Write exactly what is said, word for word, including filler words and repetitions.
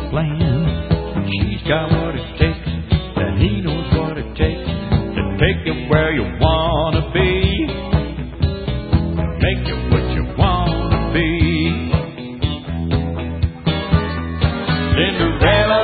plan. She's got what it takes, and he knows what it takes to take you where you wanna be, make you what you wanna be. Cinderella